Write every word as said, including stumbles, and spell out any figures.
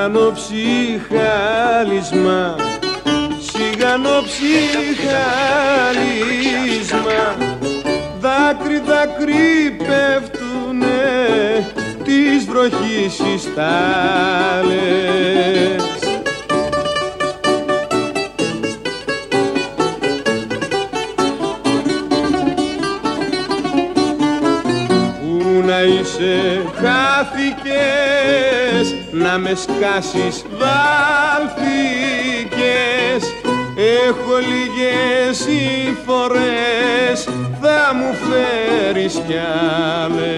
Σιγανοψυχάλισμα, σιγανοψυχάλισμα, δάκρυ δάκρυ πέφτουνε της βροχής οι στάλες. Πού να είσαι χάθηκες, να με σκάσεις βάλθηκες, έχω λίγες οι φορές, θα μου φέρεις κι άλλες.